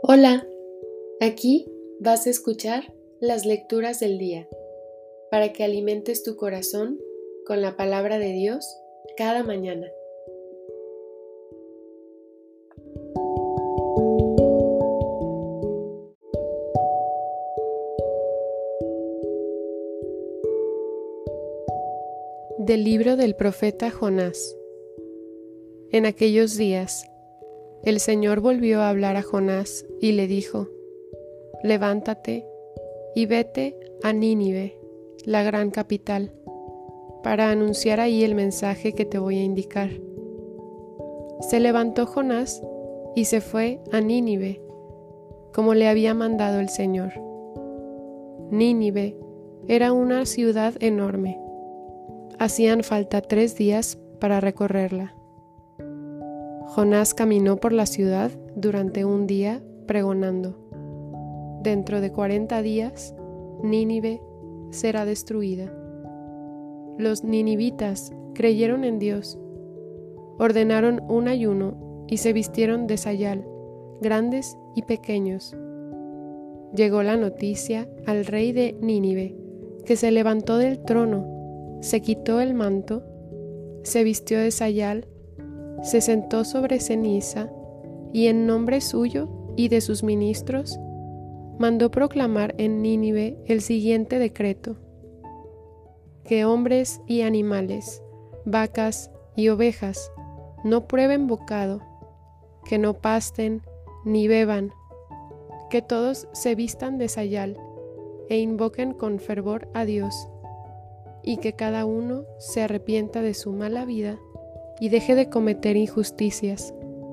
Hola, aquí vas a escuchar las lecturas del día para que alimentes tu corazón con la palabra de Dios cada mañana. Del libro del profeta Jonás. En aquellos días, el Señor volvió a hablar a Jonás y le dijo: Levántate y vete a Nínive, la gran capital, para anunciar ahí el mensaje que te voy a indicar. Se levantó Jonás y se fue a Nínive, como le había mandado el Señor. Nínive era una ciudad enorme. Hacían falta 3 días para recorrerla. Jonás caminó por la ciudad durante un día pregonando: Dentro de 40 días, Nínive será destruida. Los ninivitas creyeron en Dios, ordenaron un ayuno y se vistieron de sayal, grandes y pequeños. Llegó la noticia al rey de Nínive, que se levantó del trono, se quitó el manto, se vistió de sayal, se sentó sobre ceniza y en nombre suyo y de sus ministros mandó proclamar en Nínive el siguiente decreto: que hombres y animales, vacas y ovejas no prueben bocado, que no pasten ni beban, que todos se vistan de sayal e invoquen con fervor a Dios, y que cada uno se arrepienta de su mala vida y deje de cometer injusticias.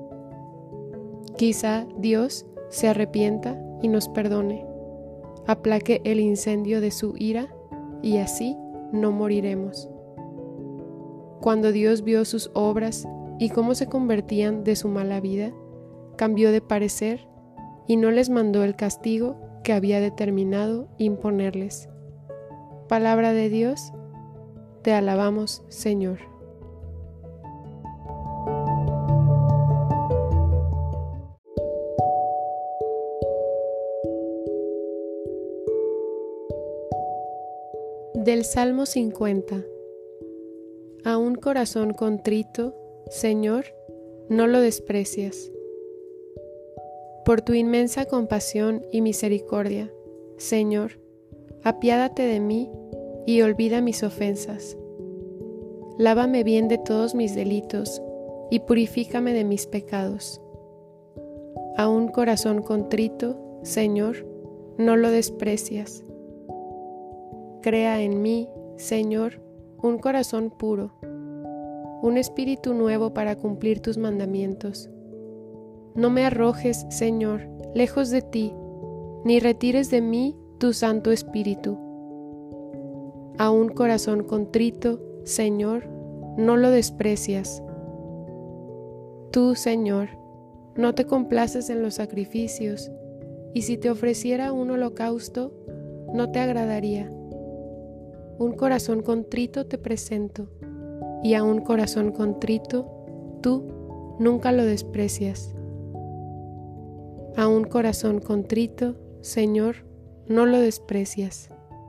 Quizá Dios se arrepienta y nos perdone, aplaque el incendio de su ira y así no moriremos. Cuando Dios vio sus obras y cómo se convertían de su mala vida, cambió de parecer y no les mandó el castigo que había determinado imponerles. Palabra de Dios, te alabamos, Señor. Del Salmo 50. A un corazón contrito, Señor, no lo desprecias. Por tu inmensa compasión y misericordia, Señor, apiádate de mí y olvida mis ofensas. Lávame bien de todos mis delitos y purifícame de mis pecados. A un corazón contrito, Señor, no lo desprecias. Crea en mí, Señor, un corazón puro, un espíritu nuevo para cumplir tus mandamientos. No me arrojes, Señor, lejos de ti, ni retires de mí tu Santo Espíritu. A un corazón contrito, Señor, no lo desprecias. Tú, Señor, no te complaces en los sacrificios, y si te ofreciera un holocausto, no te agradaría. Un corazón contrito te presento, y a un corazón contrito, tú nunca lo desprecias. A un corazón contrito, Señor, no lo desprecias.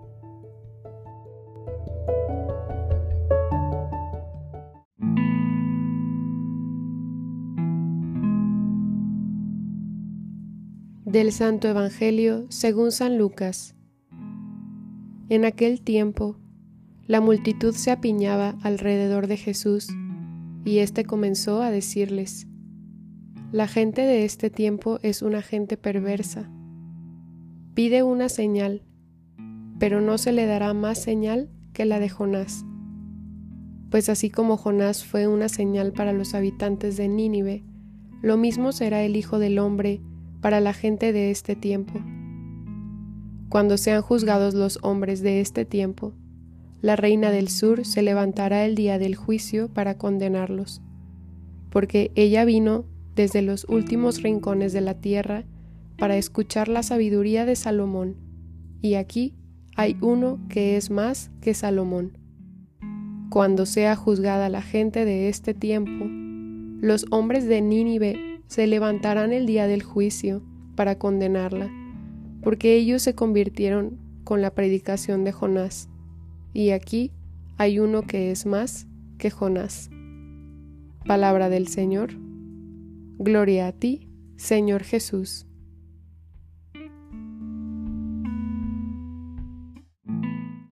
Del Santo Evangelio según San Lucas. En aquel tiempo, la multitud se apiñaba alrededor de Jesús, y éste comenzó a decirles: La gente de este tiempo es una gente perversa. Pide una señal, pero no se le dará más señal que la de Jonás. Pues así como Jonás fue una señal para los habitantes de Nínive, lo mismo será el Hijo del Hombre para la gente de este tiempo. Cuando sean juzgados los hombres de este tiempo, la reina del sur se levantará el día del juicio para condenarlos, porque ella vino desde los últimos rincones de la tierra para escuchar la sabiduría de Salomón, y aquí hay uno que es más que Salomón. Cuando sea juzgada la gente de este tiempo, los hombres de Nínive se levantarán el día del juicio para condenarla, porque ellos se convirtieron con la predicación de Jonás, y aquí hay uno que es más que Jonás. Palabra del Señor. Gloria a ti, Señor Jesús.